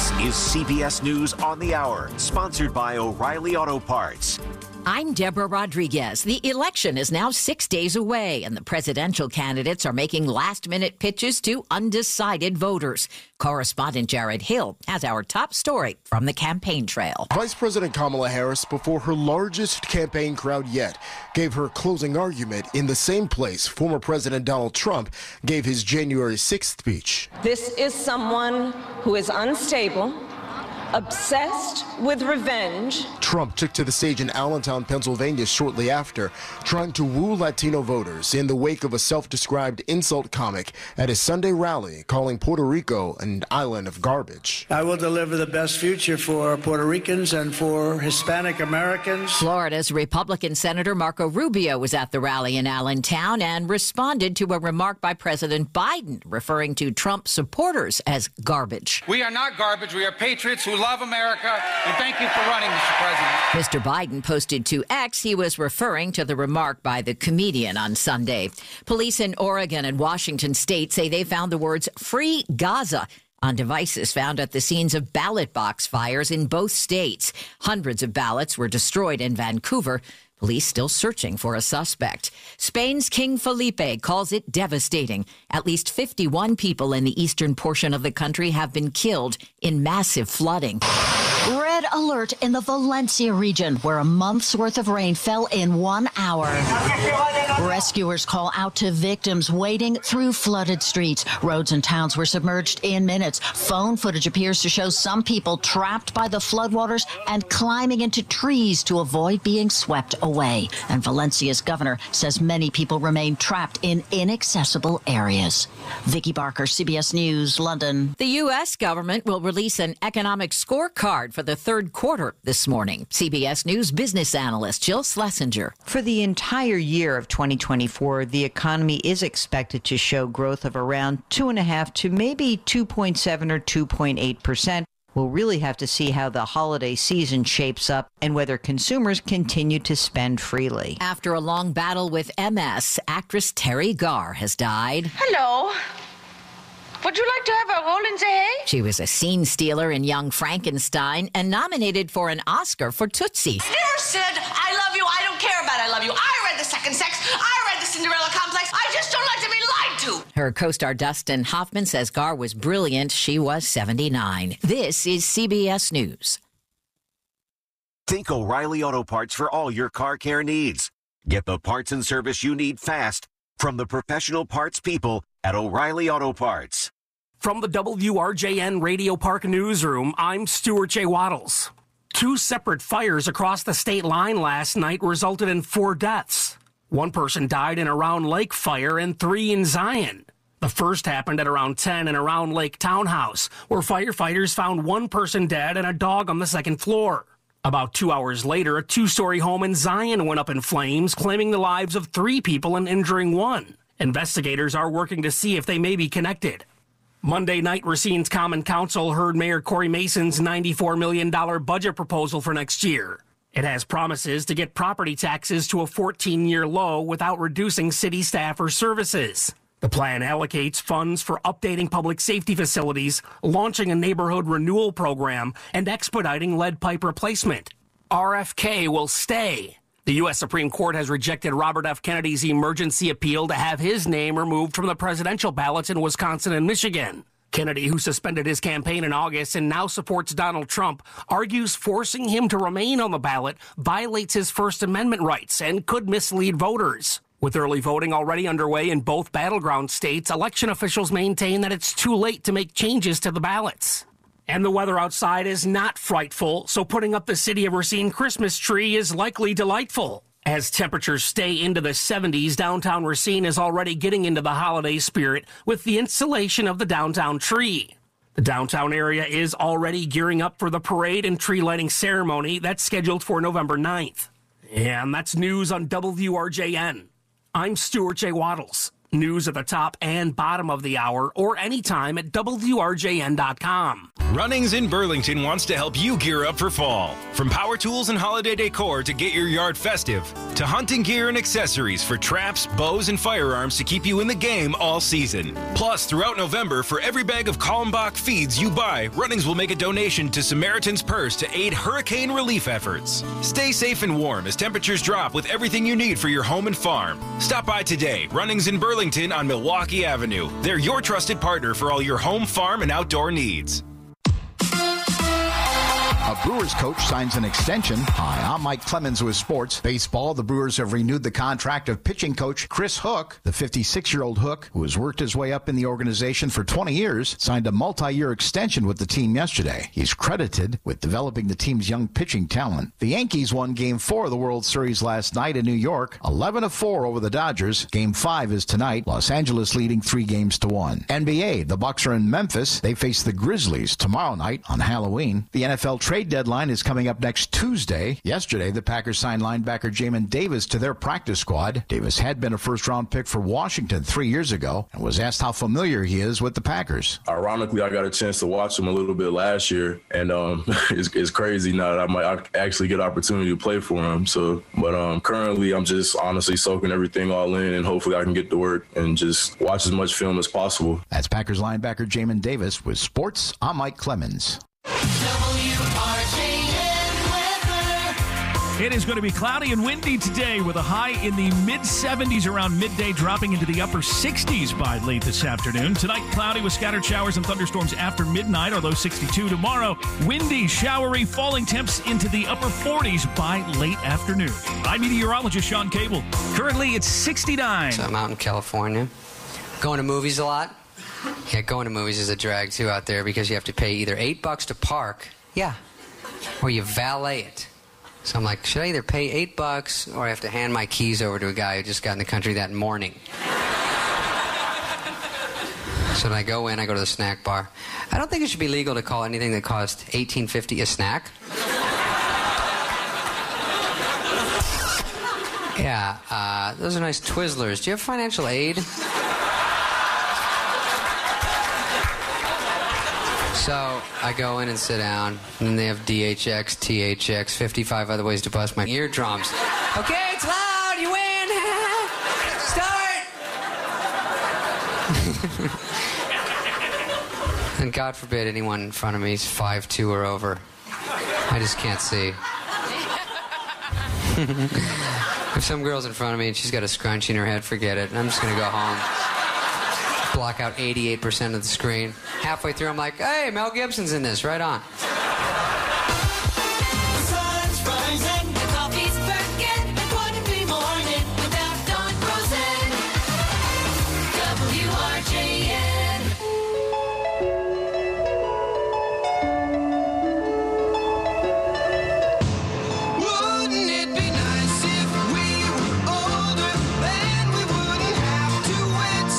This is CBS News on the Hour, sponsored by O'Reilly Auto Parts. I'm Deborah Rodriguez. The election is now 6 days away, and the presidential candidates are making last-minute pitches to undecided voters. Correspondent Jared Hill has our top story from the campaign trail. Vice President Kamala Harris, before her largest campaign crowd yet, gave her closing argument in the same place former President Donald Trump gave his January 6th speech. This is someone who is unstable, obsessed with revenge. Trump took to the stage in Allentown, Pennsylvania shortly after, trying to woo Latino voters in the wake of a self-described insult comic at his Sunday rally, calling Puerto Rico an island of garbage. I will deliver the best future for Puerto Ricans and for Hispanic Americans. Florida's Republican Senator Marco Rubio was at the rally in Allentown and responded to a remark by President Biden, referring to Trump supporters as garbage. We are not garbage. We are patriots who love America, and thank you for running, Mr. President. Mr. Biden posted to X he was referring to the remark by the comedian on Sunday. Police in Oregon and Washington state say they found the words "Free Gaza" on devices found at the scenes of ballot box fires in both states. Hundreds of ballots were destroyed in Vancouver. Police still searching for a suspect. Spain's King Felipe calls it devastating. At least 51 people in the eastern portion of the country have been killed in massive flooding. Red alert in the Valencia region, where a month's worth of rain fell in 1 hour. Rescuers call out to victims wading through flooded streets. Roads and towns were submerged in minutes. Phone footage appears to show some people trapped by the floodwaters and climbing into trees to avoid being swept away. And Valencia's governor says many people remain trapped in inaccessible areas. Vicky Barker, CBS News, London. The U.S. government will release an economic scorecard for the third quarter this morning. CBS News business analyst Jill Schlesinger. For the entire year of 2024, the economy is expected to show growth of around 2.5% to maybe 2.7 or 2.8%. We'll really have to see how the holiday season shapes up and whether consumers continue to spend freely. After a long battle with MS, actress Terry Garr has died. Hello. Would you like to have a roll in the hay? She was a scene stealer in Young Frankenstein and nominated for an Oscar for Tootsie. I never said, I love you, I don't care about I love you. I read The Second Sex, I read The Cinderella Complex. I just don't like to be lied to. Her co-star Dustin Hoffman says Garr was brilliant. She was 79. This is CBS News. Think O'Reilly Auto Parts for all your car care needs. Get the parts and service you need fast from the professional parts people at O'Reilly Auto Parts. From the WRJN Radio Park Newsroom, I'm Stuart J. Waddles. 2 separate fires across the state line last night resulted in 4 deaths. 1 person died in a Round Lake fire and 3 in Zion. The first happened at around 10 in a Round Lake townhouse, where firefighters found 1 person dead and a dog on the 2nd floor. About 2 hours later, a 2-story home in Zion went up in flames, claiming the lives of 3 people and injuring 1. Investigators are working to see if they may be connected. Monday night, Racine's Common Council heard Mayor Corey Mason's $94 million budget proposal for next year. It has promises to get property taxes to a 14-year low without reducing city staff or services. The plan allocates funds for updating public safety facilities, launching a neighborhood renewal program, and expediting lead pipe replacement. RFK will stay. The U.S. Supreme Court has rejected Robert F. Kennedy's emergency appeal to have his name removed from the presidential ballots in Wisconsin and Michigan. Kennedy, who suspended his campaign in August and now supports Donald Trump, argues forcing him to remain on the ballot violates his First Amendment rights and could mislead voters. With early voting already underway in both battleground states, election officials maintain that it's too late to make changes to the ballots. And the weather outside is not frightful, so putting up the City of Racine Christmas tree is likely delightful. As temperatures stay into the 70s, downtown Racine is already getting into the holiday spirit with the installation of the downtown tree. The downtown area is already gearing up for the parade and tree lighting ceremony that's scheduled for November 9th. And that's news on WRJN. I'm Stuart J. Waddles. News at the top and bottom of the hour or anytime at WRJN.com. Runnings in Burlington wants to help you gear up for fall. From power tools and holiday decor to get your yard festive, to hunting gear and accessories for traps, bows, and firearms to keep you in the game all season. Plus, throughout November, for every bag of Kalmbach feeds you buy, Runnings will make a donation to Samaritan's Purse to aid hurricane relief efforts. Stay safe and warm as temperatures drop with everything you need for your home and farm. Stop by today. Runnings in Burlington on Milwaukee Avenue. They're your trusted partner for all your home, farm, and outdoor needs. A Brewers coach signs an extension. Hi, I'm Mike Clemens with sports. Baseball, the Brewers have renewed the contract of pitching coach Chris Hook. The 56-year-old Hook, who has worked his way up in the organization for 20 years, signed a multi-year extension with the team yesterday. He's credited with developing the team's young pitching talent. The Yankees won Game 4 of the World Series last night in New York, 11-4 over the Dodgers. Game 5 is tonight. Los Angeles leading 3-1. NBA, the Bucks are in Memphis. They face the Grizzlies tomorrow night on Halloween. The NFL trade deadline is coming up next Tuesday. Yesterday, the Packers signed linebacker Jamin Davis to their practice squad. Davis had been a first-round pick for Washington 3 years ago and was asked how familiar he is with the Packers. Ironically, I got a chance to watch him a little bit last year, and it's crazy now that I might actually get an opportunity to play for him. But currently, I'm just honestly soaking everything all in, and hopefully I can get to work and just watch as much film as possible. That's Packers linebacker Jamin Davis with sports. I'm Mike Clemens. It is going to be cloudy and windy today with a high in the mid-70s around midday, dropping into the upper 60s by late this afternoon. Tonight, cloudy with scattered showers and thunderstorms after midnight, although 62 tomorrow. Windy, showery, falling temps into the upper 40s by late afternoon. I'm meteorologist Sean Cable. Currently, it's 69. So I'm out in California. Going to movies a lot. Yeah, going to movies is a drag, too, out there because you have to pay either $8 to park, or you valet it. So I'm like, should I either pay $8 or I have to hand my keys over to a guy who just got in the country that morning? So then I go to the snack bar. I don't think it should be legal to call anything that cost $18.50 a snack. Yeah, those are nice Twizzlers. Do you have financial aid? So I go in and sit down, and then they have DHX, THX, 55 other ways to bust my eardrums. Okay, it's loud, you win! Start! And God forbid anyone in front of me is 5'2" or over. I just can't see. If some girl's in front of me and she's got a scrunchie in her head, forget it. I'm just going to go home. Block out 88% of the screen. Halfway through, I'm like, hey, Mel Gibson's in this. Right on.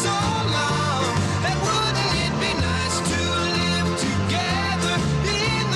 Together in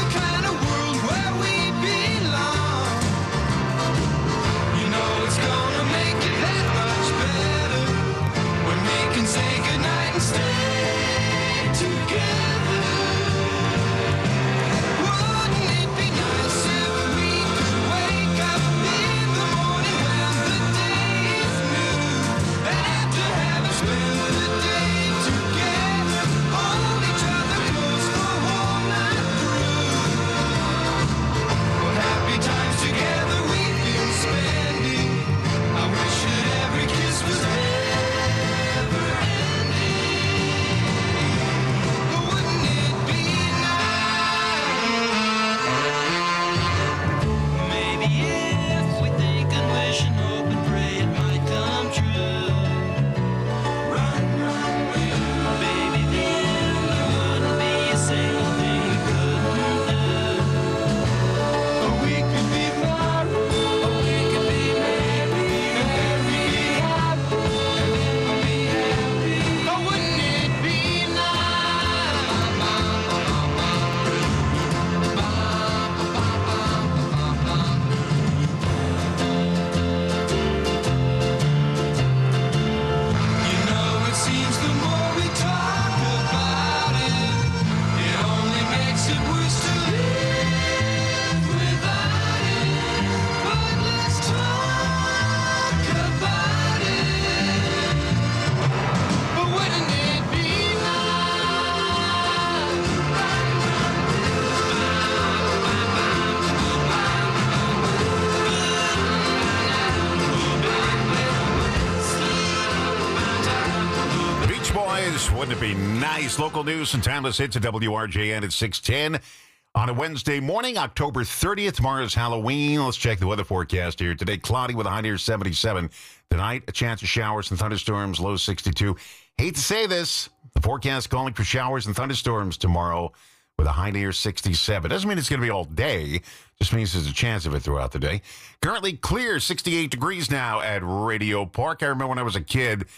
wouldn't it be nice? Local news and timeless hits at WRJN at 6:10 on a Wednesday morning, October 30th. Tomorrow's Halloween. Let's check the weather forecast here. Today, cloudy with a high near 77. Tonight, a chance of showers and thunderstorms, low 62. Hate to say this, the forecast calling for showers and thunderstorms tomorrow with a high near 67. Doesn't mean it's going to be all day. Just means there's a chance of it throughout the day. Currently clear, 68 degrees now at Radio Park. I remember when I was a kid,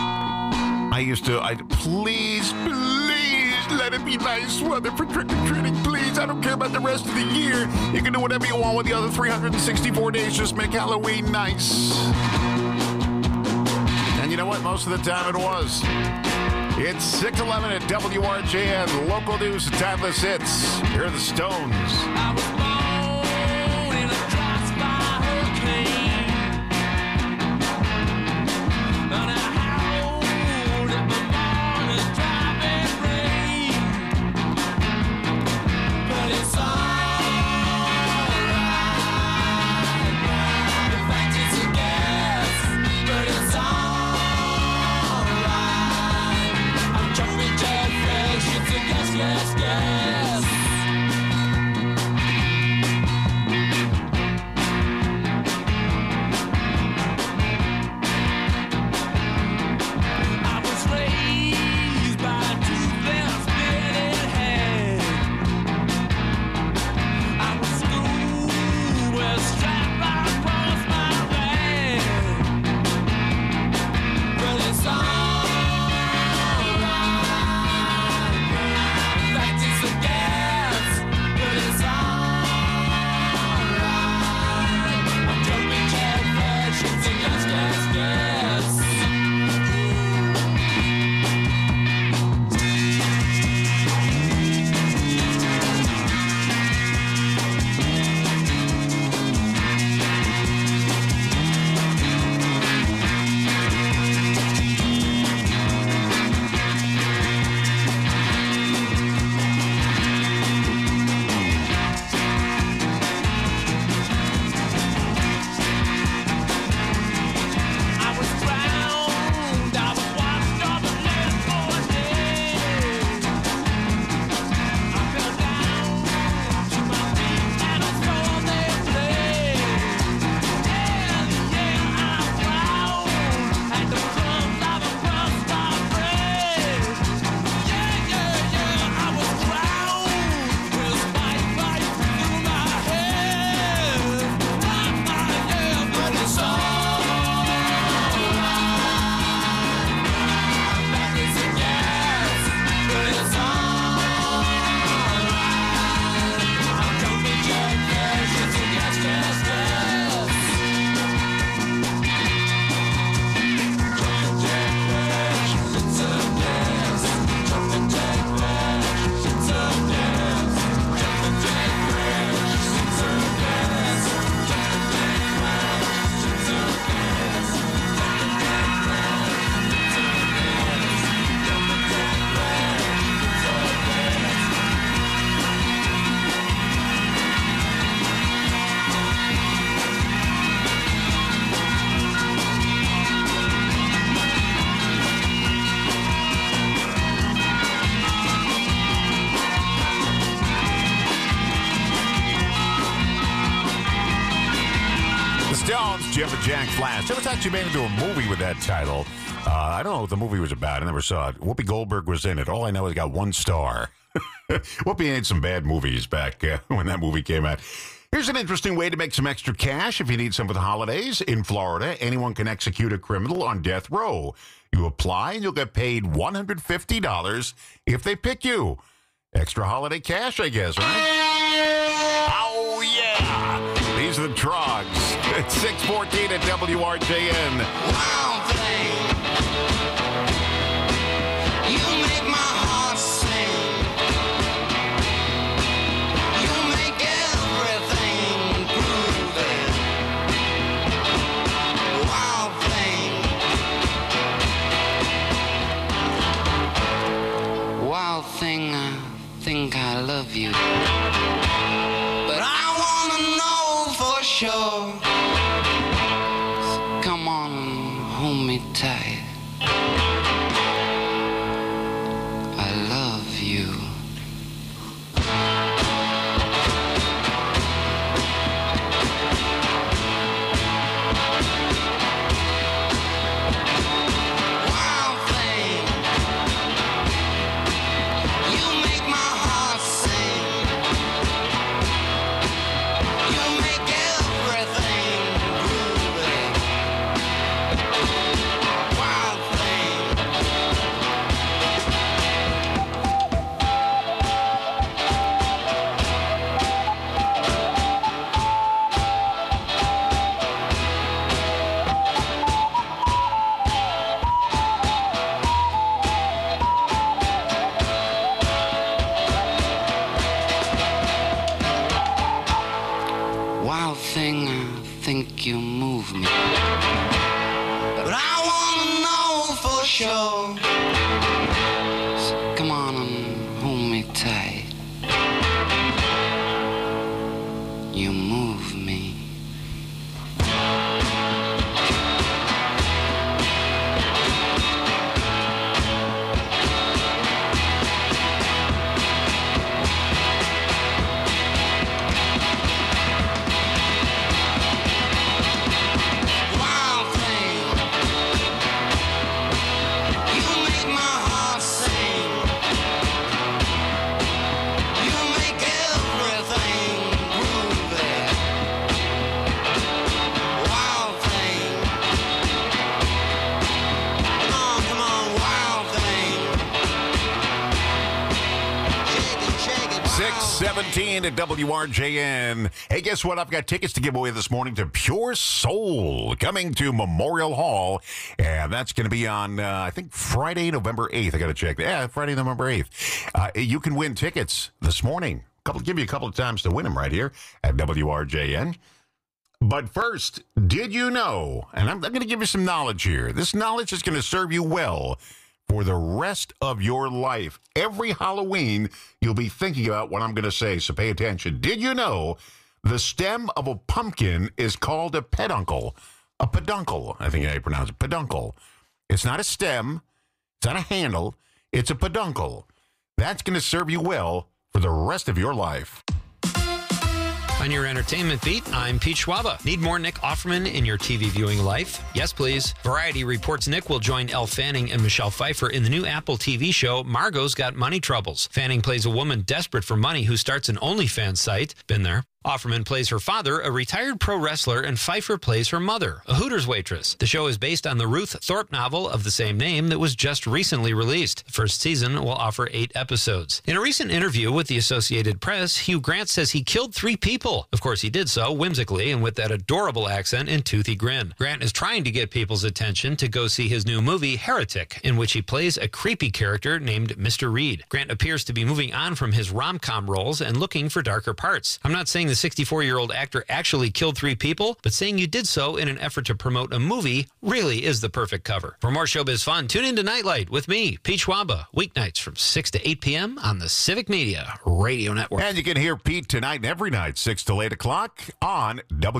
please let it be nice weather for trick-or-treating, please. I don't care about the rest of the year. You can do whatever you want with the other 364 days. Just make Halloween nice. And you know what? Most of the time it was. It's 6:11 at WRJN. Local news and timeless hits. Here are the Stones. I was born in a drive-by hurricane. And I howled at my morning driving rain. But it's alright. In fact, it's a guess. But it's alright. I'm jumping jellyfish. It's a guess, guess, guess. I was raised by a toothless pinhead. I was schooled with a strap right across my leg. But it's alright. In fact, it's a guess. But it's alright. I'm jumping jellyfish. It's a guess, guess, guess. I was drowned, I was washed up and left for dead. I fell down to my feet and I saw they bled. Yeah, I drowned at the crumbs of a crust-top bread. Yeah, I was drowned with a spike right through my head. But it's that is a guess, but it's alright. I'm jumping jellyfish, it's a guess, guess, guess. Jumping jellyfish, it's a guess. Jumping jellyfish, it's a guess. Jumping jellyfish, it's a guess. Jumping jellyfish, it's a guess. The Stones, Jim and Jack Flash. It was actually made into a movie with that title. I don't know what the movie was about. I never saw it. Whoopi Goldberg was in it. All I know is it got 1 star. Whoopi made some bad movies back when that movie came out. Here's an interesting way to make some extra cash if you need some for the holidays. In Florida, anyone can execute a criminal on death row. You apply and you'll get paid $150 if they pick you. Extra holiday cash, I guess, right? Oh, yeah. These are the Trogs. It's 6:14 at WRJN. Wild thing, you make my heart sing. You make everything groovy. Wild thing, wild thing, I think I love you. But I wanna know for sure. Come on and hold me tight. think you move me. But I wanna know for sure. So come on and hold me tight. You move me. At WRJN. Hey, guess what? I've got tickets to give away this morning to Pure Soul coming to Memorial Hall. And that's going to be on, I think, Friday, November 8th. I got to check. Yeah, Friday, November 8th. You can win tickets this morning. Give you a couple of times to win them right here at WRJN. But first, did you know, and I'm going to give you some knowledge here. This knowledge is going to serve you well for the rest of your life. Every Halloween, you'll be thinking about what I'm going to say, so pay attention. Did you know the stem of a pumpkin is called a peduncle? A peduncle, I think I pronounce it, peduncle. It's not a stem, it's not a handle, it's a peduncle. That's going to serve you well for the rest of your life. On your entertainment beat, I'm Pete Schwaba. Need more Nick Offerman in your TV viewing life? Yes, please. Variety reports Nick will join Elle Fanning and Michelle Pfeiffer in the new Apple TV show Margot's Got Money Troubles. Fanning plays a woman desperate for money who starts an OnlyFans site. Been there. Offerman plays her father, a retired pro wrestler, and Pfeiffer plays her mother, a Hooters waitress. The show is based on the Ruth Thorpe novel of the same name that was just recently released. The first season will offer 8 episodes. In a recent interview with the Associated Press, Hugh Grant says he killed 3 people. Of course, he did so whimsically and with that adorable accent and toothy grin. Grant is trying to get people's attention to go see his new movie, Heretic, in which he plays a creepy character named Mr. Reed. Grant appears to be moving on from his rom-com roles and looking for darker parts. I'm not saying the 64-year-old actor actually killed 3 people, but saying you did so in an effort to promote a movie really is the perfect cover. For more showbiz fun, tune in to Nightlight with me, Pete Schwaba, weeknights from 6 to 8 p.m. on the Civic Media Radio Network. And you can hear Pete tonight and every night, 6 to 8 o'clock on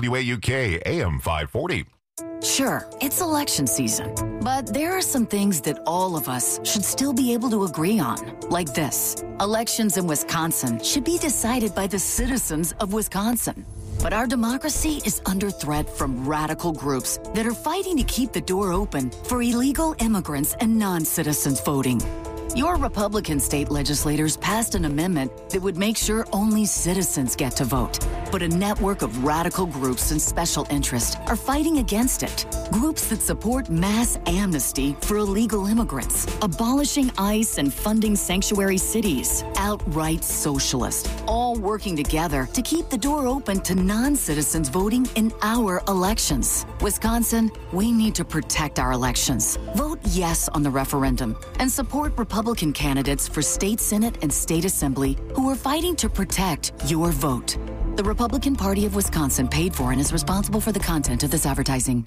WAUK AM 540. Sure, it's election season, but there are some things that all of us should still be able to agree on, like this. Elections in Wisconsin should be decided by the citizens of Wisconsin. But our democracy is under threat from radical groups that are fighting to keep the door open for illegal immigrants and non-citizens voting. Your Republican state legislators passed an amendment that would make sure only citizens get to vote. But a network of radical groups and special interests are fighting against it. Groups that support mass amnesty for illegal immigrants, abolishing ICE and funding sanctuary cities, outright socialist, all working together to keep the door open to non-citizens voting in our elections. Wisconsin, we need to protect our elections. Vote yes on the referendum and support Republican candidates for state Senate and state assembly who are fighting to protect your vote. The Republican Party of Wisconsin paid for and is responsible for the content of this advertising.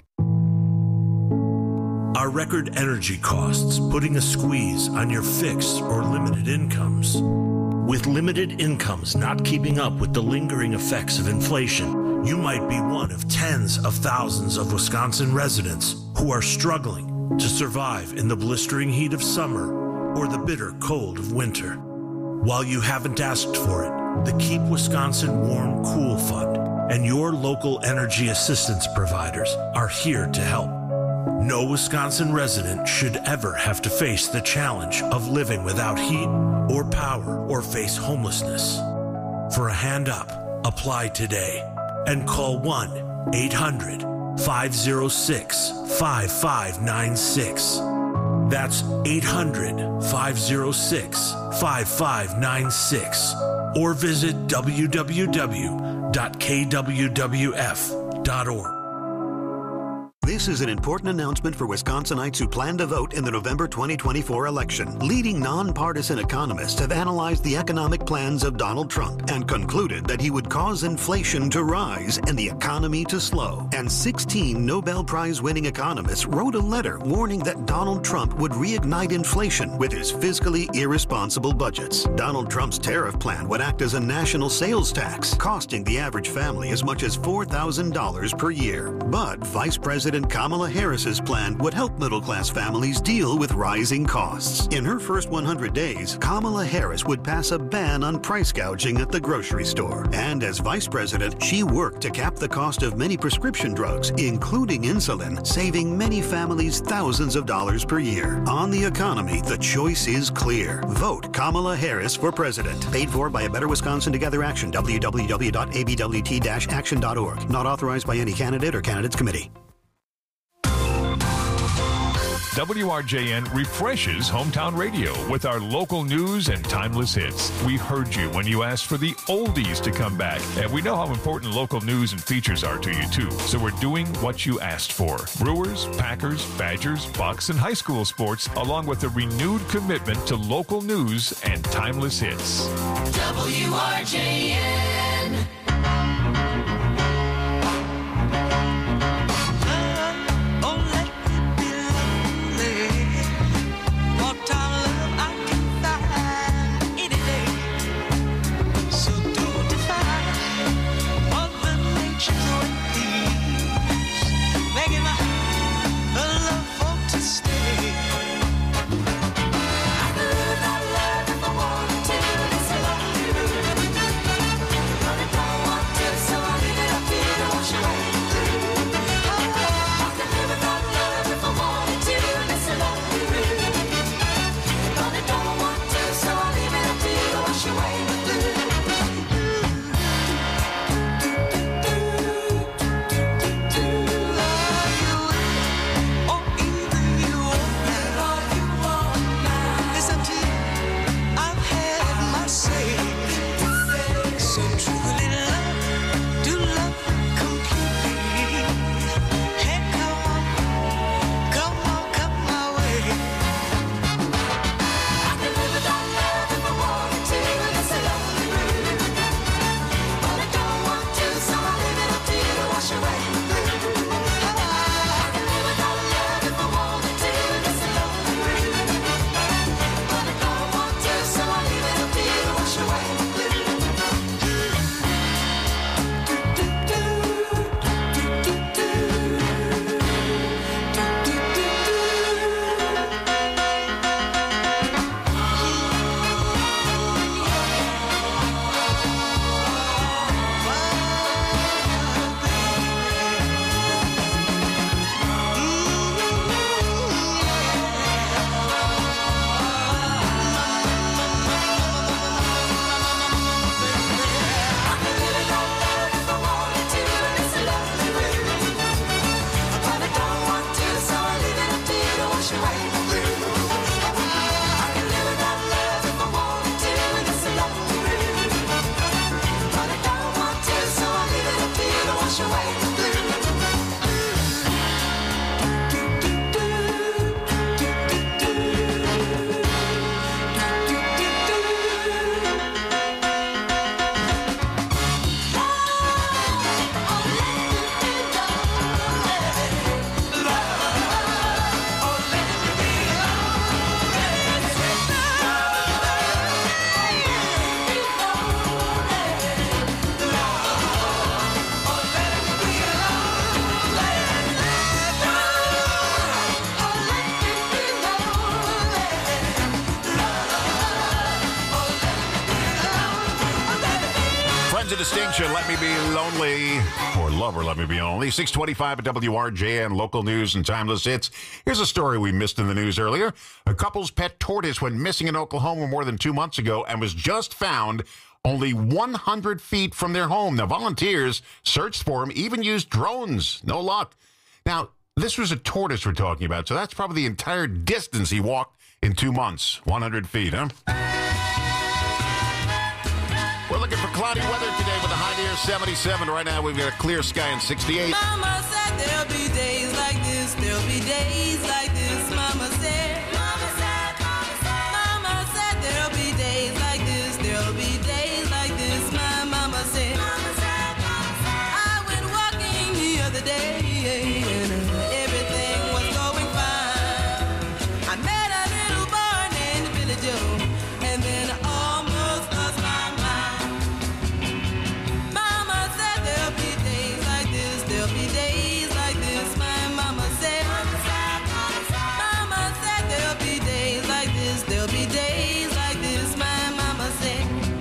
Are record energy costs putting a squeeze on your fixed or limited incomes? With limited incomes not keeping up with the lingering effects of inflation, you might be one of tens of thousands of Wisconsin residents who are struggling to survive in the blistering heat of summer or the bitter cold of winter. While you haven't asked for it, the Keep Wisconsin Warm Cool Fund and your local energy assistance providers are here to help. No Wisconsin resident should ever have to face the challenge of living without heat or power or face homelessness. For a hand up, apply today and call 1-800-506-5596. That's 800-506-5596. Or visit www.kwwf.org. This is an important announcement for Wisconsinites who plan to vote in the November 2024 election. Leading nonpartisan economists have analyzed the economic plans of Donald Trump and concluded that he would cause inflation to rise and the economy to slow. And 16 Nobel Prize-winning economists wrote a letter warning that Donald Trump would reignite inflation with his fiscally irresponsible budgets. Donald Trump's tariff plan would act as a national sales tax, costing the average family as much as $4,000 per year. But Vice President Kamala Harris's plan would help middle-class families deal with rising costs. In her first 100 days, Kamala Harris would pass a ban on price gouging at the grocery store. And as vice president, she worked to cap the cost of many prescription drugs, including insulin, saving many families thousands of dollars per year. On the economy, the choice is clear. Vote Kamala Harris for president. Paid for by A Better Wisconsin Together Action, www.abwt-action.org. Not authorized by any candidate or candidates committee. WRJN refreshes hometown radio with our local news and timeless hits. We heard you when you asked for the oldies to come back, and we know how important local news and features are to you too. So we're doing what you asked for. Brewers, Packers, Badgers, Bucks, and high school sports, along with a renewed commitment to local news and timeless hits. WRJN. Distinction, Let Me Be Lonely, or Lover, Let Me Be Lonely. 625 at WRJN, local news and timeless hits. Here's a story we missed in the news earlier. A couple's pet tortoise went missing in Oklahoma more than 2 months ago and was just found only 100 feet from their home. Now, volunteers searched for him, even used drones. No luck. Now, this was a tortoise we're talking about, so that's probably the entire distance he walked in 2 months. 100 feet, huh? We're looking for cloudy weather today with a high near 77. Right now, we've got a clear sky in 68. Mama said there'll be days like this. this, there'll be days like this. Mama said, Mama said, Mama said, Mama said there'll be days like this, there'll be days like this. My mama said, Mama said, Mama said. I went walking the other day and everything was going fine. I met a little boy named Billy Joe, and then I almost lost my mind. Mama said there'll be days like this, there'll be days like this. My mama said, Mama said there'll be days like this, there'll be days like this. My mama said.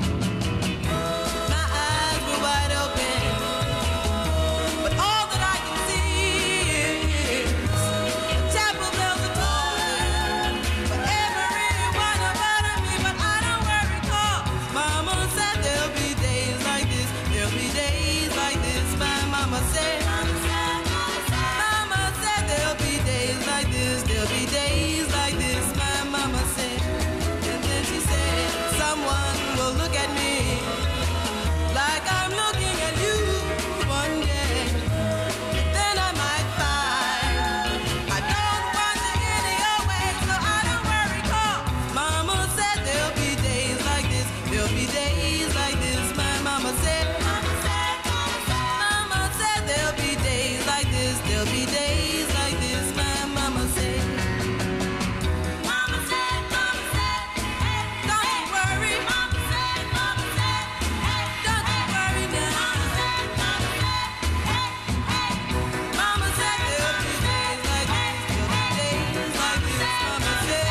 My eyes were wide open, but all that I can see is chapel bells are tolling for everyone about me. But I don't worry, 'cause Mama said there'll be days like this, there'll be days like this. My mama said, Mama said there'll be days like this, there'll be days like this. My mama said, and then she said, someone will look at me like I'm looking at you one day. Then I might find I don't want you any your way, so I don't worry, 'cause Mama said there'll be days like this, there'll be days like this. My mama said, Mama said there'll be days like this, there'll be days like this. My mama said, Mama said, hey, don't you worry. Mama said, hey, don't you worry now. Mama said there'll be days like this, there'll be days like this. Mama said,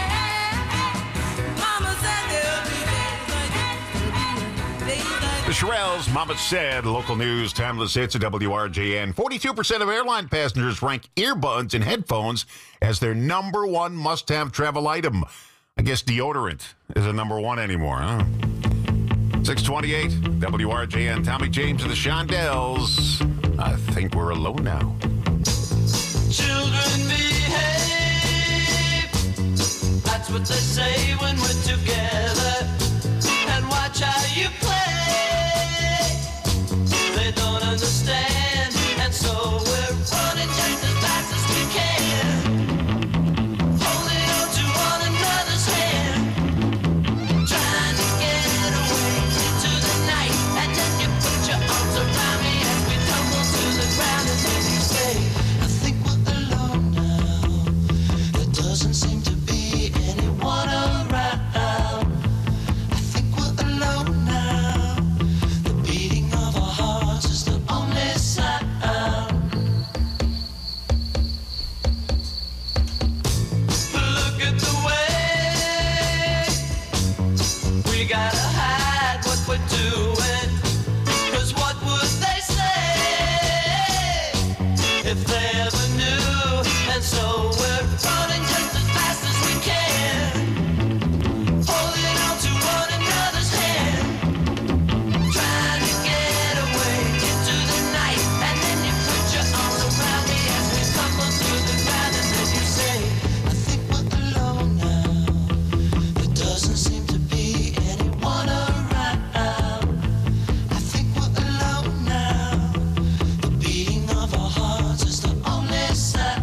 Mama said there'll be days like this, there'll be days like The Shirelles, Mama Said, local news, timeless hits at WRJN. 42% of airline passengers rank earbuds and headphones as their number one must-have travel item. I guess deodorant isn't number one anymore, huh? 628, WRJN, Tommy James and the Shondells. I think we're alone now. Children behave. That's what they say when we're together. And watch how you play. They don't understand, and so we're running just as fast as we can. Holding on to one another's hand. Trying to get away into the night. And then you put your arms around me as we tumble to the ground. And then you say, I think we're alone now. There doesn't seem to be anyone around. I think we're alone now. The beating of our hearts is the only sound. Look at the way we gotta hide what we're doing. 'Cause what would they say if they ever knew? And so we're running just as fast as we can. Holding on to one another's hand. Trying to get away into the night. And then you put your arms around me as we tumble through the ground. And then you say, I think we're alone now. There doesn't seem to be anyone around. I think we're alone now. The beating of our hearts is the only sound.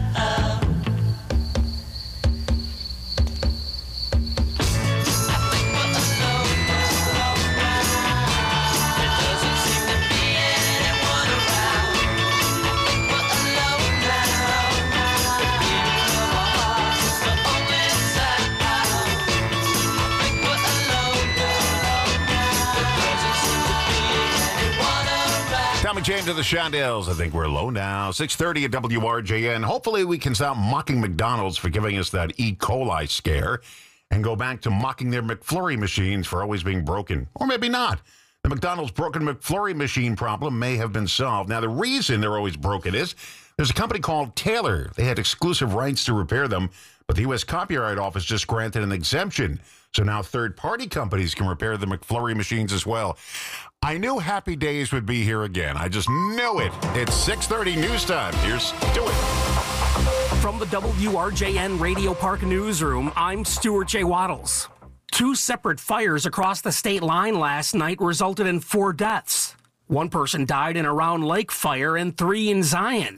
Tommy James of the Shondells. I think we're alone now. 6:30 at WRJN. Hopefully we can stop mocking McDonald's for giving us that E. coli scare and go back to mocking their McFlurry machines for always being broken. Or maybe not. The McDonald's broken McFlurry machine problem may have been solved. Now, the reason they're always broken is there's a company called Taylor. They had exclusive rights to repair them, but the U.S. Copyright Office just granted an exemption. So now third-party companies can repair the McFlurry machines as well. I knew Happy Days would be here again. I just knew it. It's 6:30 news time. Here's to it. From the WRJN Radio Park newsroom, I'm Stuart J. Waddles. Two separate fires across the state line last night resulted in 4 deaths. One person died in a Round Lake fire and 3 in Zion. The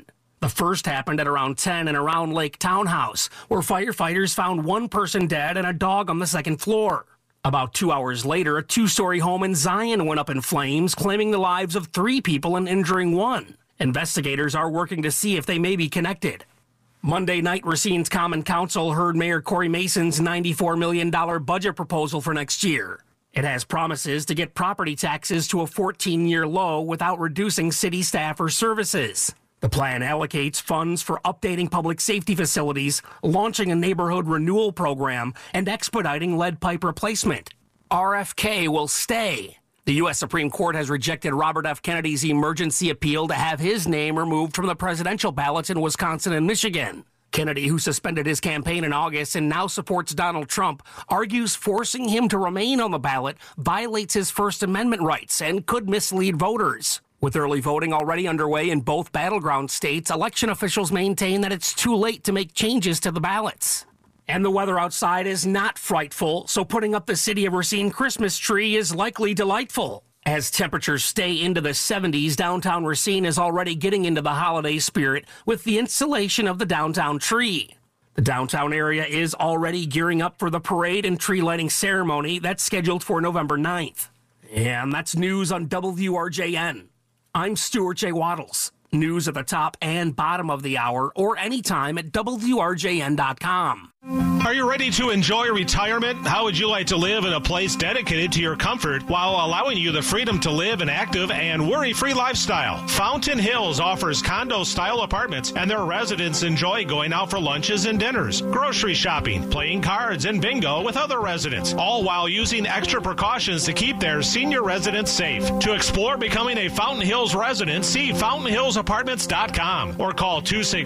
The first happened at around 10 in a Round Lake townhouse, where firefighters found one person dead and a dog on the second floor. About 2 hours later, a two-story home in Zion went up in flames, claiming the lives of 3 people and injuring 1. Investigators are working to see if they may be connected. Monday night, Racine's Common Council heard Mayor Corey Mason's $94 million budget proposal for next year. It has promises to get property taxes to a 14-year low without reducing city staff or services. The plan allocates funds for updating public safety facilities, launching a neighborhood renewal program, and expediting lead pipe replacement. RFK will stay. The U.S. Supreme Court has rejected Robert F. Kennedy's emergency appeal to have his name removed from the presidential ballots in Wisconsin and Michigan. Kennedy, who suspended his campaign in August and now supports Donald Trump, argues forcing him to remain on the ballot violates his First Amendment rights and could mislead voters. With early voting already underway in both battleground states, election officials maintain that it's too late to make changes to the ballots. And the weather outside is not frightful, so putting up the City of Racine Christmas tree is likely delightful. As temperatures stay into the 70s, downtown Racine is already getting into the holiday spirit with the installation of the downtown tree. The downtown area is already gearing up for the parade and tree lighting ceremony that's scheduled for November 9th. And that's news on WRJN. I'm Stuart J. Waddles. News at the top and bottom of the hour or anytime at WRJN.com. Are you ready to enjoy retirement? How would you like to live in a place dedicated to your comfort while allowing you the freedom to live an active and worry-free lifestyle? Fountain Hills offers condo-style apartments, and their residents enjoy going out for lunches and dinners, grocery shopping, playing cards, and bingo with other residents, all while using extra precautions to keep their senior residents safe. To explore becoming a Fountain Hills resident, see fountainhillsapartments.com or call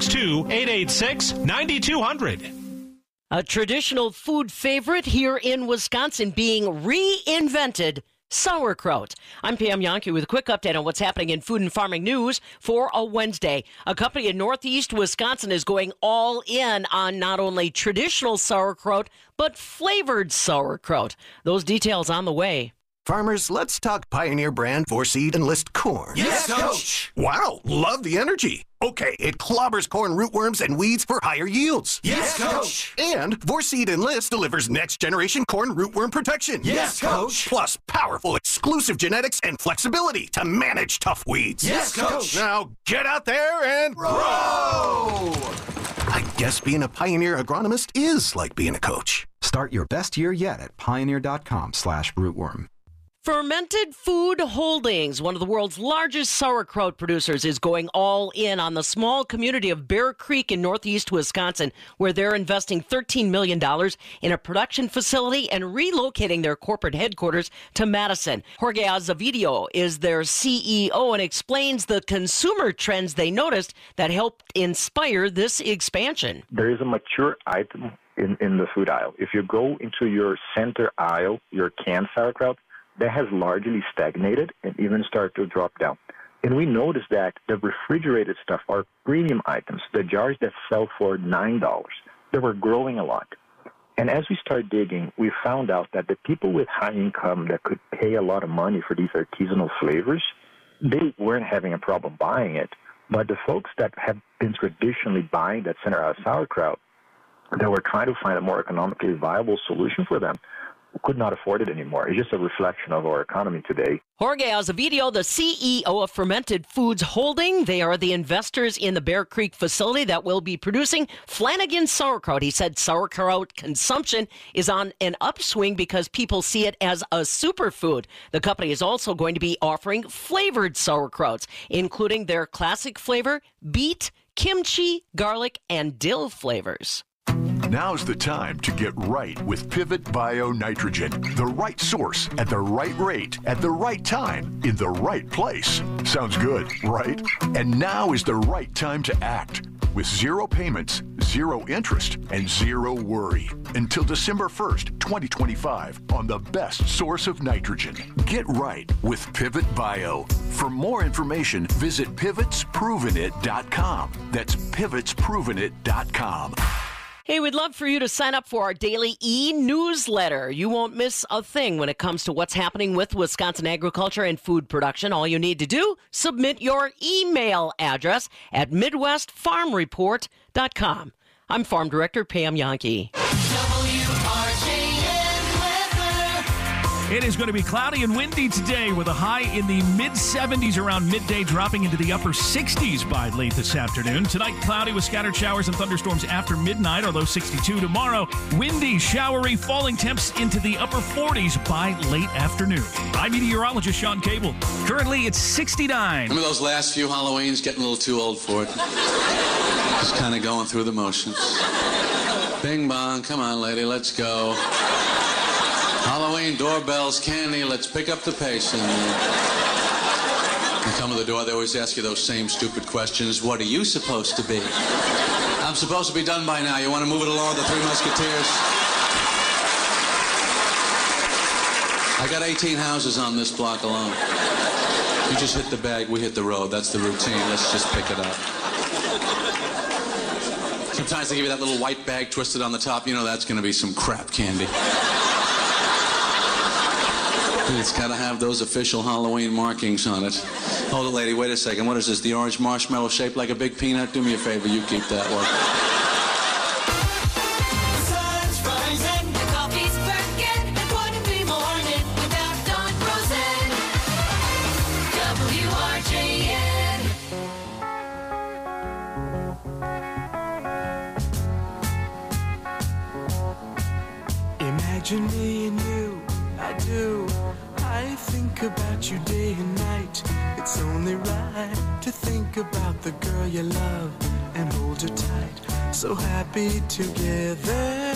262-886-9200. A traditional food favorite here in Wisconsin being reinvented, sauerkraut. I'm Pam Yonke with a quick update on what's happening in food and farming news for a Wednesday. A company in Northeast Wisconsin is going all in on not only traditional sauerkraut, but flavored sauerkraut. Those details on the way. Farmers, let's talk Pioneer brand Vorseed Enlist corn. Yes, Coach! Wow, love the energy. Okay, it clobbers corn rootworms and weeds for higher yields. Yes, Coach! And Vorseed Enlist delivers next-generation corn rootworm protection. Yes, Coach! Plus powerful exclusive genetics and flexibility to manage tough weeds. Yes, Coach! Now get out there and grow! I guess being a Pioneer agronomist is like being a coach. Start your best year yet at pioneer.com/rootworm. Fermented Food Holdings, one of the world's largest sauerkraut producers, is going all in on the small community of Bear Creek in northeast Wisconsin, where they're investing $13 million in a production facility and relocating their corporate headquarters to Madison. Jorge Azevedo is their CEO and explains the consumer trends they noticed that helped inspire this expansion. There is a mature item in the food aisle. If you go into your center aisle, your canned sauerkraut, that has largely stagnated and even started to drop down. And we noticed that the refrigerated stuff are premium items, the jars that sell for $9, they were growing a lot. And as we started digging, we found out that the people with high income that could pay a lot of money for these artisanal flavors, they weren't having a problem buying it. But the folks that have been traditionally buying that center aisle sauerkraut, that were trying to find a more economically viable solution for them, could not afford it anymore. It's just a reflection of our economy today. Jorge Azevedo, the CEO of Fermented Foods Holding. They are the investors in the Bear Creek facility that will be producing Flanagan's sauerkraut. He said sauerkraut consumption is on an upswing because people see it as a superfood. The company is also going to be offering flavored sauerkrauts, including their classic flavor, beet, kimchi, garlic, and dill flavors. Now's the time to get right with Pivot Bio Nitrogen. The right source at the right rate at the right time in the right place. Sounds good, right? And now is the right time to act. With zero payments, zero interest, and zero worry. Until December 1st, 2025 on the best source of nitrogen. Get right with Pivot Bio. For more information, visit pivotsprovenit.com. That's pivotsprovenit.com. Hey, we'd love for you to sign up for our daily e-newsletter. You won't miss a thing when it comes to what's happening with Wisconsin agriculture and food production. All you need to do, submit your email address at MidwestFarmReport.com. I'm Farm Director Pam Yankee. It is going to be cloudy and windy today with a high in the mid-70s around midday, dropping into the upper 60s by late this afternoon. Tonight, cloudy with scattered showers and thunderstorms after midnight, although 62 tomorrow. Windy, showery, falling temps into the upper 40s by late afternoon. I'm meteorologist Sean Cable. Currently, it's 69. Remember those last few Halloweens? Getting a little too old for it. Just kind of going through the motions. Bing bong, come on, lady, let's go. Halloween, doorbells, candy, let's pick up the pace. And you come to the door, they always ask you those same stupid questions. What are you supposed to be? I'm supposed to be done by now. You want to move it along, the Three Musketeers? I got 18 houses on this block alone. You just hit the bag, we hit the road. That's the routine. Let's just pick it up. Sometimes they give you that little white bag twisted on the top. You know that's going to be some crap candy. It's got to have those official Halloween markings on it. Hold it, lady. Wait a second. What is this? The orange marshmallow shaped like a big peanut? Do me a favor. You keep that one. Sun's rising, the coffee's perking. It wouldn't be morning without Dawn Frozen. WRJN. Imagine me and you, I do. I think about you day and night. It's only right to think about the girl you love and hold her tight. So happy together.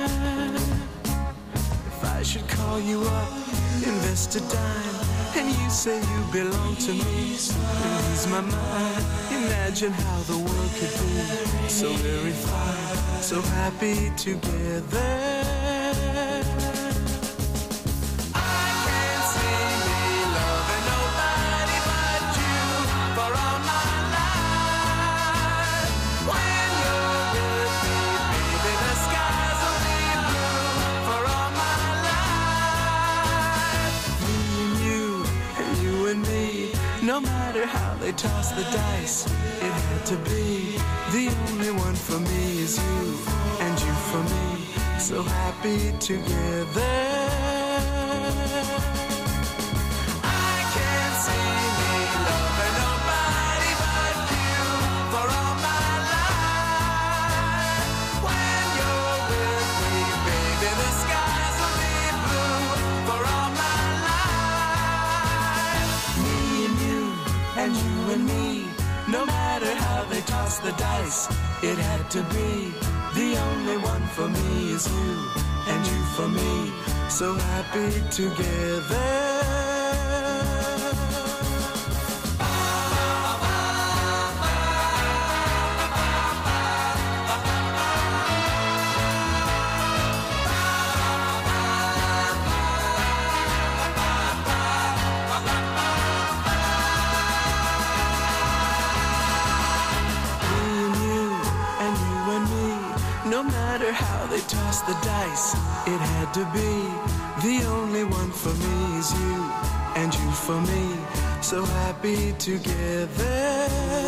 If I should call you up, invest a dime, and you say you belong to me, and ease my mind. Imagine how the world could be so very fine, so happy together. No matter how they toss the dice, it had to be. The only one for me is you, and you for me, so happy together. I can't see me loving nobody but you for all my life. When you're with me, baby, the skies will be blue for all my life. Me and you, and you and me, no matter how they toss the dice, it had to be. The only one for me is you, and you for me, so happy together. No matter how they toss the dice, it had to be. The only one for me is you, and you for me, so happy together.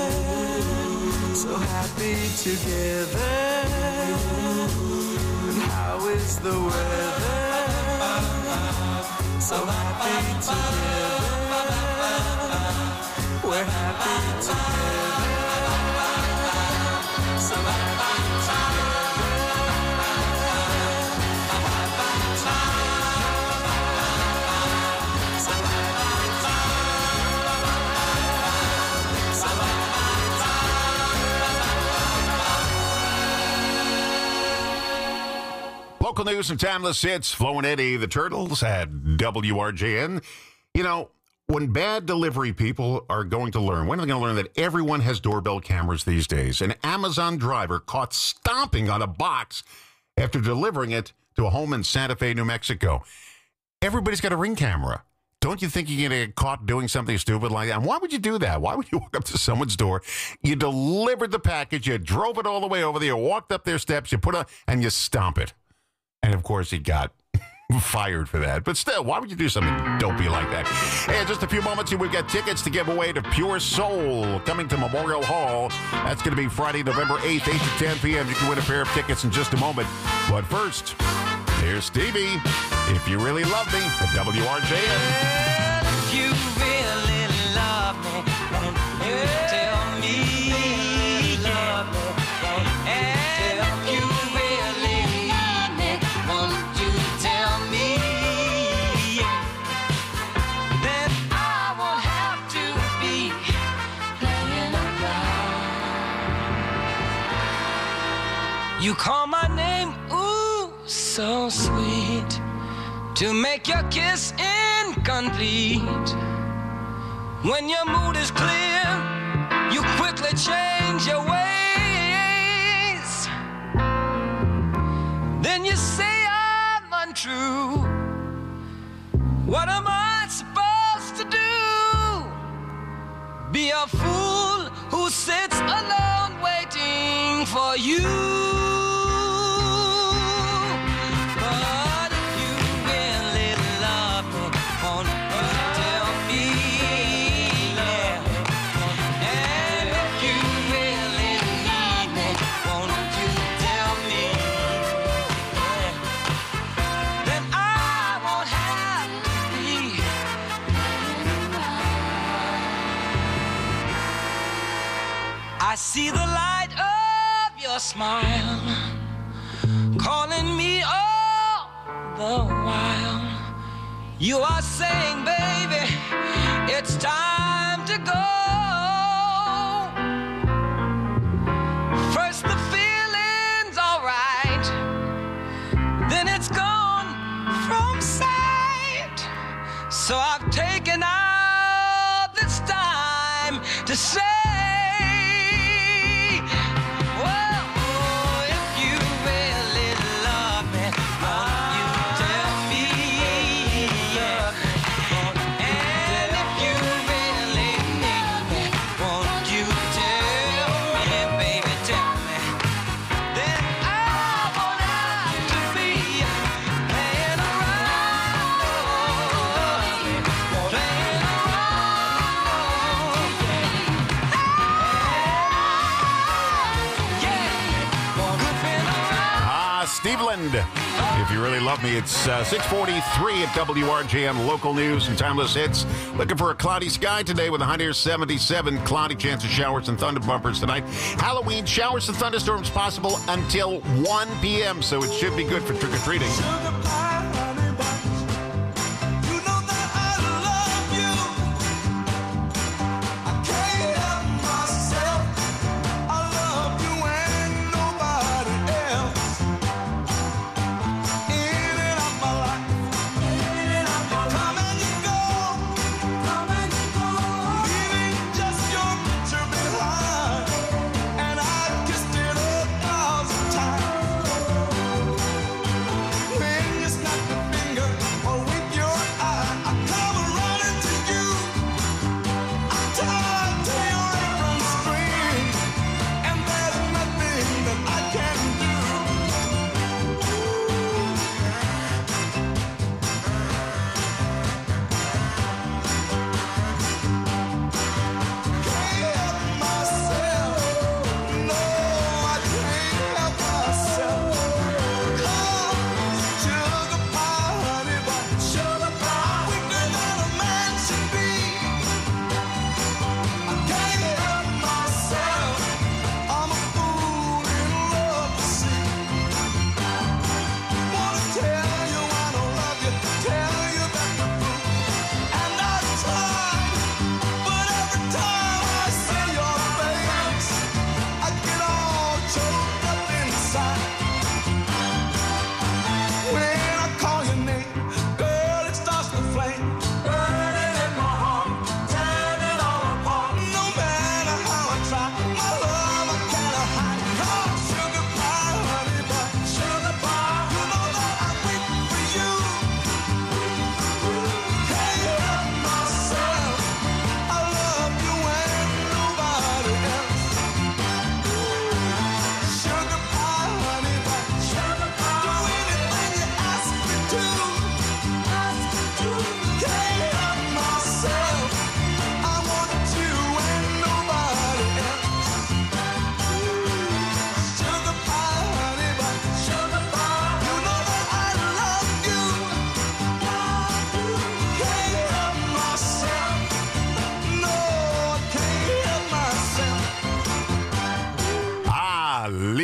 So happy together. And how is the weather? So happy together. We're happy together. So happy together. Local news and timeless hits. Flo and Eddie, the Turtles, at WRJN. You know, when bad delivery people are going to learn, when are they going to learn that everyone has doorbell cameras these days? An Amazon driver caught stomping on a box after delivering it to a home in Santa Fe, New Mexico. Everybody's got a Ring camera. Don't you think you're going to get caught doing something stupid like that? And why would you do that? Why would you walk up to someone's door? You delivered the package. You drove it all the way over there, walked up their steps, you put on, and you stomp it. And, of course, he got fired for that. But still, why would you do something dopey like that? Hey, in just a few moments, we've got tickets to give away to Pure Soul coming to Memorial Hall. That's going to be Friday, November 8th, 8 to 10 p.m. You can win a pair of tickets in just a moment. But first, here's Stevie. If You Really Love Me at WRJN. If you really love me, won't you tell me you love me? And if you really need me, won't you tell me? Then I won't have to be playing around. You call my name, ooh, so sweet, to make your kiss incomplete. When your mood is clear, you quickly change your ways. Then you say I'm untrue. What am I supposed to do? Be a fool who sits alone waiting for you. I see the light of your smile calling me all the while. You are saying, baby, it's time to go. First the feeling's alright, then it's gone from sight. So I've taken out this time to say, Stevland. If You Really Love Me, it's 6:43 at WRJN. Local news and timeless hits. Looking for a cloudy sky today with a high near 77. Cloudy, chance of showers and thunder bumpers tonight. Halloween showers and thunderstorms possible until 1 p.m., so it should be good for trick-or-treating. It's not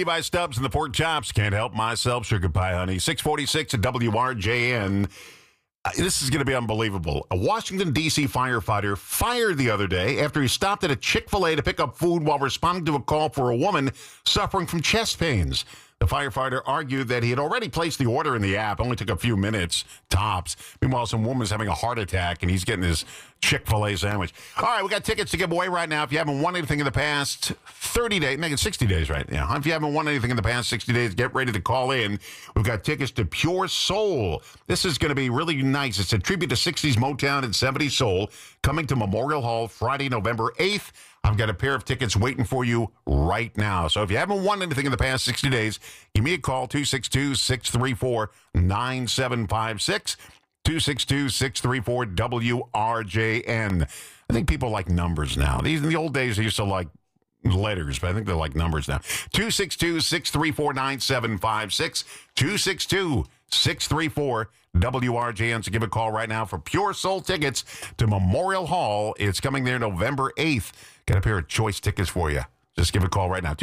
Levi Stubbs and the Pork Chops. Can't help myself. Sugar pie, honey. 646 at WRJN. This is going to be unbelievable. A Washington, D.C. firefighter fired the other day after he stopped at a Chick-fil-A to pick up food while responding to a call for a woman suffering from chest pains. The firefighter argued that he had already placed the order in the app. Only took a few minutes, tops. Meanwhile, some woman's having a heart attack, and he's getting his Chick-fil-A sandwich. All right, we got tickets to give away right now. If you haven't won anything in the past 30 days, make it 60 days right now. If you haven't won anything in the past 60 days, get ready to call in. We've got tickets to Pure Soul. This is going to be really nice. It's a tribute to 60s Motown and 70s Soul, coming to Memorial Hall Friday, November 8th. I've got a pair of tickets waiting for you right now. So if you haven't won anything in the past 60 days, give me a call, 262-634-9756, 262-634-WRJN. I think people like numbers now. In the old days, they used to like letters, but I think they're like numbers now. 262-634-9756, 262-634-WRJN. So give a call right now for Pure Soul tickets to Memorial Hall. It's coming there November 8th. Got a pair of choice tickets for you. Just give a call right now.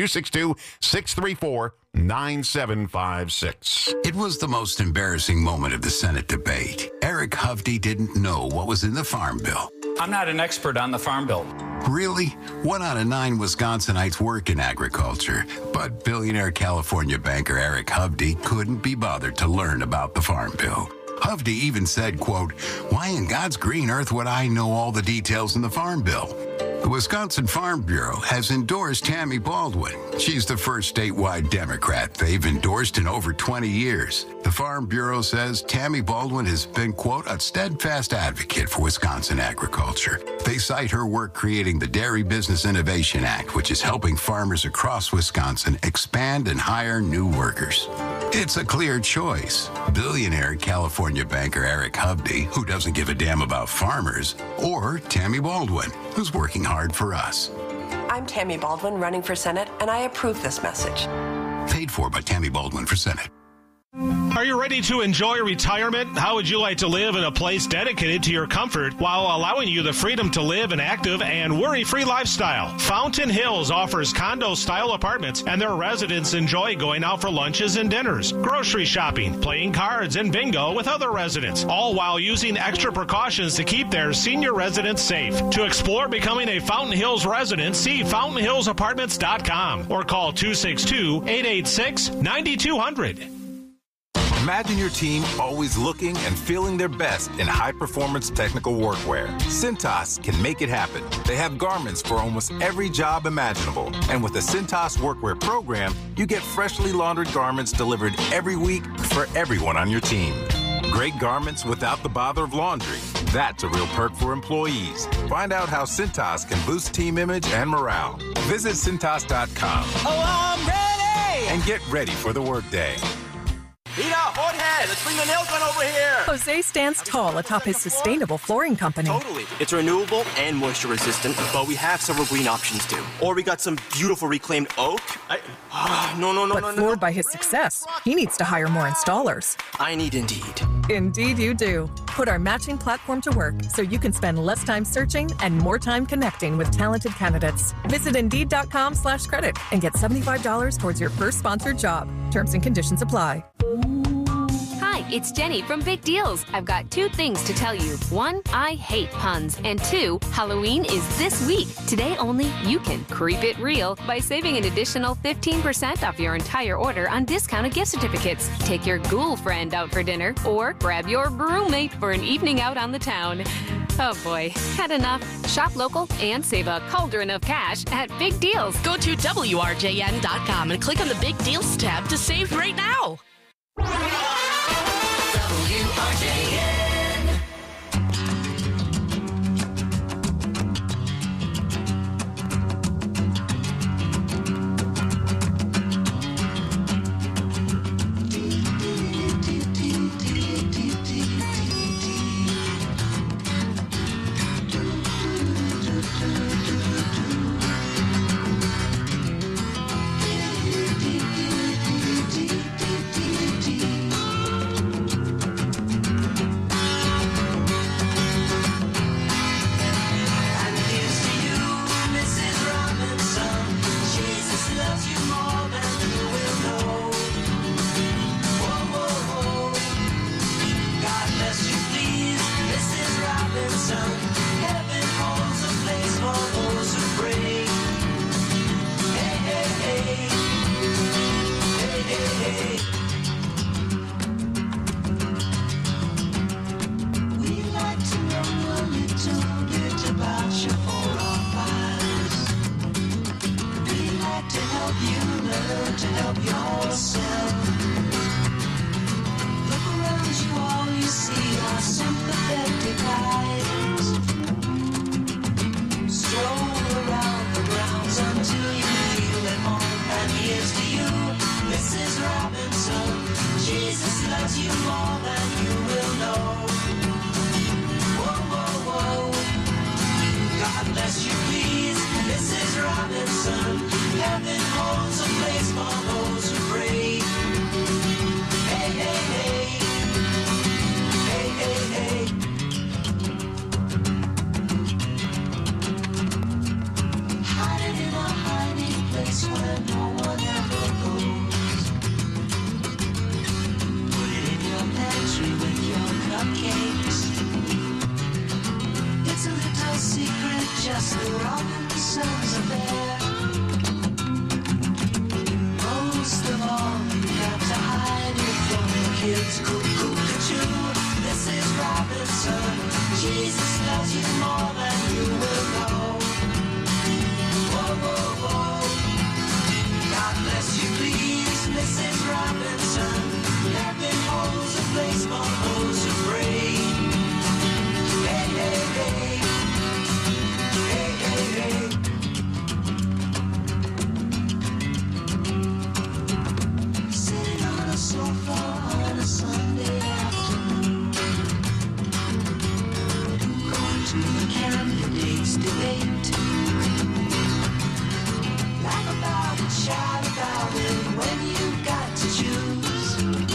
262-634-9756. It was the most embarrassing moment of the Senate debate. Eric Hovde didn't know what was in the Farm Bill. I'm not an expert on the Farm Bill. Really? 1 out of 9 Wisconsinites work in agriculture, but billionaire California banker Eric Hovde couldn't be bothered to learn about the Farm Bill. Hovde even said, quote, "Why in God's green earth would I know all the details in the Farm Bill?" The Wisconsin Farm Bureau has endorsed Tammy Baldwin. She's the first statewide Democrat they've endorsed in over 20 years. The Farm Bureau says Tammy Baldwin has been, quote, "a steadfast advocate for Wisconsin agriculture." They cite her work creating the Dairy Business Innovation Act, which is helping farmers across Wisconsin expand and hire new workers. It's a clear choice. Billionaire California banker Eric Hovde, who doesn't give a damn about farmers, or Tammy Baldwin, who's working hard for us. I'm Tammy Baldwin, running for Senate, and I approve this message. Paid for by Tammy Baldwin for Senate. Are you ready to enjoy retirement? How would you like to live in a place dedicated to your comfort while allowing you the freedom to live an active and worry-free lifestyle? Fountain Hills offers condo-style apartments, and their residents enjoy going out for lunches and dinners, grocery shopping, playing cards, and bingo with other residents, all while using extra precautions to keep their senior residents safe. To explore becoming a Fountain Hills resident, see fountainhillsapartments.com or call 262-886-9200. Imagine your team always looking and feeling their best in high-performance technical workwear. Cintas can make it happen. They have garments for almost every job imaginable. And with the Cintas Workwear program, you get freshly laundered garments delivered every week for everyone on your team. Great garments without the bother of laundry. That's a real perk for employees. Find out how Cintas can boost team image and morale. Visit Cintas.com. Oh, I'm ready! And get ready for the workday. Peter, hold head. Let's bring the nail gun over here. Jose stands tall atop his sustainable flooring company. Totally. It's renewable and moisture resistant, but we have several green options too. Or we got some beautiful reclaimed oak. But floored by his success, he needs to hire more installers. I need Indeed. Indeed you do. Put our matching platform to work so you can spend less time searching and more time connecting with talented candidates. Visit Indeed.com/credit and get $75 towards your first sponsored job. Terms and conditions apply. Hi, it's Jenny from Big Deals. I've got 2 things to tell you. 1, I hate puns. And 2, Halloween is this week. Today only, you can creep it real by saving an additional 15% off your entire order on discounted gift certificates. Take your ghoul friend out for dinner or grab your roommate for an evening out on the town. Oh boy, had enough? Shop local and save a cauldron of cash at Big Deals. Go to WRJN.com and click on the Big Deals tab to save right now. WRJN. Robinson. Heaven holds a place for those who pray. Hey, hey, hey. Hey, hey, hey. We'd like to know a little bit about your 4 or 5s. We'd like to help you learn to help yourself. Look around you, all you see are sympathetic eyes. Stroll around the grounds until you feel at home. And here's to you, Mrs. Robinson. Jesus loves you more than you will know. Whoa, whoa, whoa. God bless you, please, Mrs. Robinson. Heaven holds a place for those who pray. Hey, hey, hey. Hey, hey, hey. Hiding in a hiding place where no one ever goes. Put it in your pantry with your cupcakes. It's a little secret, just the Robinsons affair. Most of all, you got to hide it from the kids. Cuckoo-cuckoo, this is Robinson. Jesus loves you more than you will know. Whoa, whoa, whoa. God bless you, please, Mrs. Robinson. Heaven holds a place for those who pray. Hey, hey, hey. Hey, hey, hey. Sitting on a sofa on a Sunday afternoon, going to the candidates' debate. Laugh about it, shout about it when you've got to choose.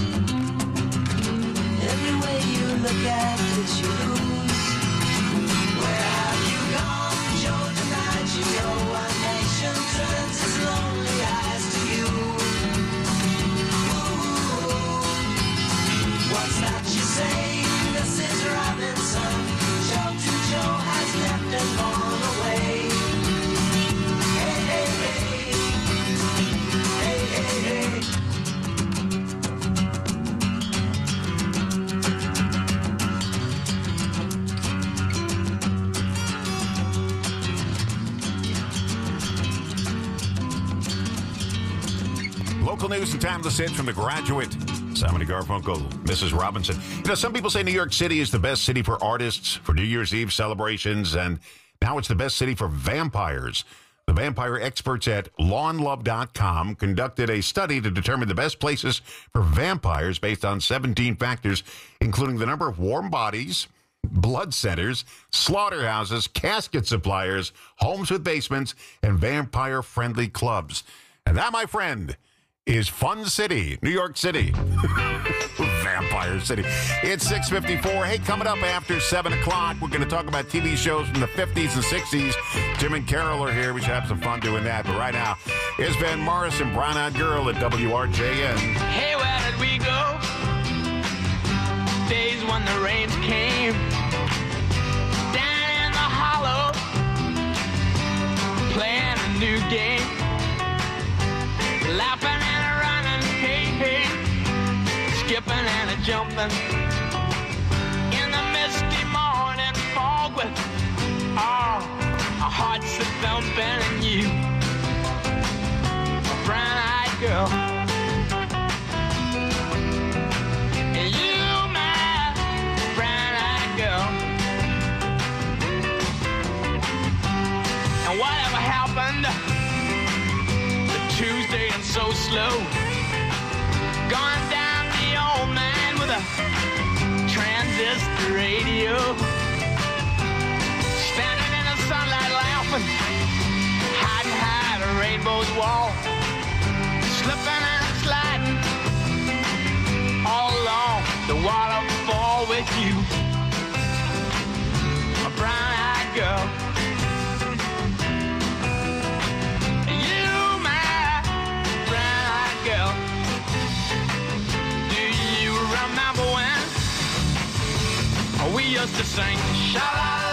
Every way you look at it, you lose. Where have you gone, Joe DiMaggio? A nation turns its lonely eyes to you. What's that you say, Mrs. Robinson? Joe has left and gone away. Hey, hey, hey. Hey, hey, hey. Local news and timeless hits from The Graduate. Simon and Garfunkel, Mrs. Robinson. You know, some people say New York City is the best city for artists, for New Year's Eve celebrations, and now it's the best city for vampires. The vampire experts at lawnlove.com conducted a study to determine the best places for vampires based on 17 factors, including the number of warm bodies, blood centers, slaughterhouses, casket suppliers, homes with basements, and vampire-friendly clubs. And that, my friend, is Fun City, New York City. Vampire City. It's 6:54. Hey, coming up after 7 o'clock, we're going to talk about TV shows from the 50s and 60s. Jim and Carol are here. We should have some fun doing that. But right now, here's Van Morrison, Brown Eyed Girl at WRJN. Hey, where did we go? Days when the rains came. Down in the hollow, playing a new game. Laughing and running, hey, hey. Skipping and a jumping. In the misty morning fog with our hearts a thumping. And you, a brown-eyed girl. And you, my brown-eyed girl. And whatever happened to Tuesday and so slow? Gone down the old man with a transistor radio. Standing in the sunlight laughing, hiding high at a rainbow's wall. Slipping and sliding all along the waterfall with you, a brown-eyed girl. You, my brown-eyed girl. Do you remember when we used to sing sha-la-la?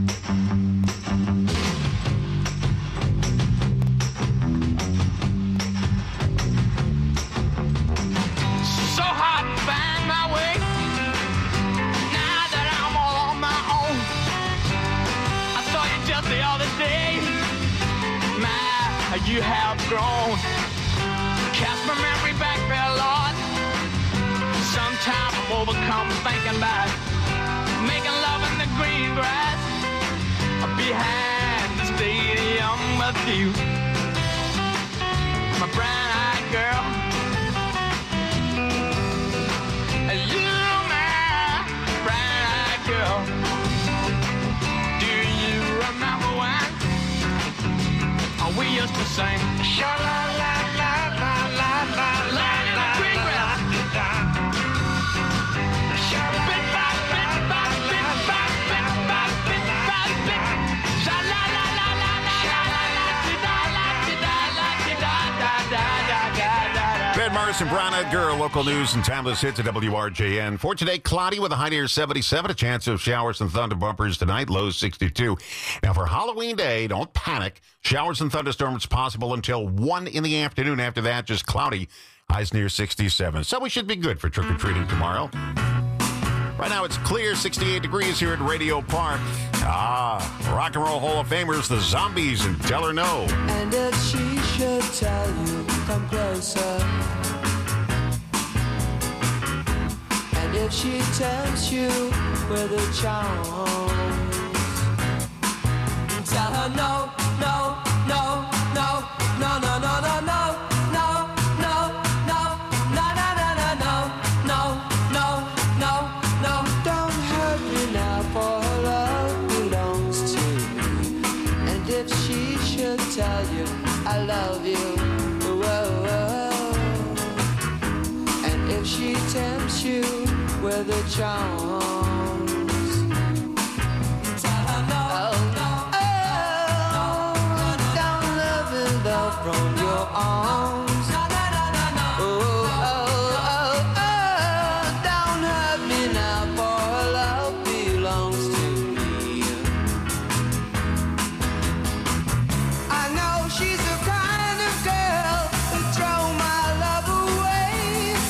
So hard to find my way. Now that I'm all on my own. I saw you just the other day. My, you have grown. Cast my memory back there, Lord. Sometimes I'm overcome thinking about making love in the green grass behind the stadium with you. My brown-eyed girl. You, my brown-eyed girl. Do you remember when we used to sing? Sha-la-la-la-la-la-la-la in the green grass. Ben Morrison, Brown-Eyed Girl, local news and timeless hits at WRJN. For today, cloudy with a high near 77, a chance of showers and thunder bumpers tonight, low 62. Now for Halloween Day, don't panic. Showers and thunderstorms possible until 1 in the afternoon. After that, just cloudy, highs near 67. So we should be good for trick-or-treating tomorrow. Right now, it's clear, 68 degrees here at Radio Park. Rock and Roll Hall of Famers, the Zombies, and Tell Her No. And if she should tell you, come closer. And if she tempts you with a charm, tell her no, no, no, no, no, no, no, no, no. Tell you I love you, whoa, whoa. And if she tempts you with her charms, tell her no, down love and love from your arms. Don't hurt me now, for her love belongs to me. She's the kind of girl who throw my love away,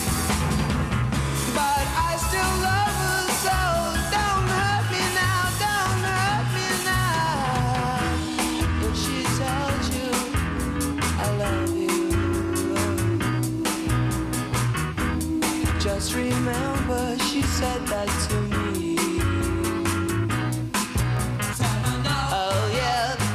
but I still love her so. Don't hurt me now, don't hurt me now. If she tells you I love you, just remember she said that to me. Oh yeah.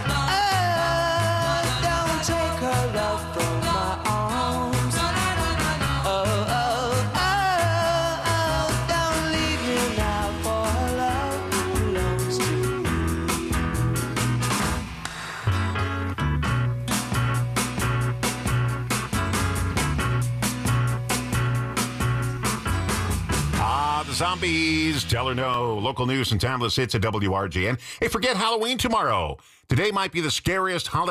Zombies, Tell Her No. Local news and timeless hits at WRGN. Hey, forget Halloween tomorrow. Today might be the scariest holiday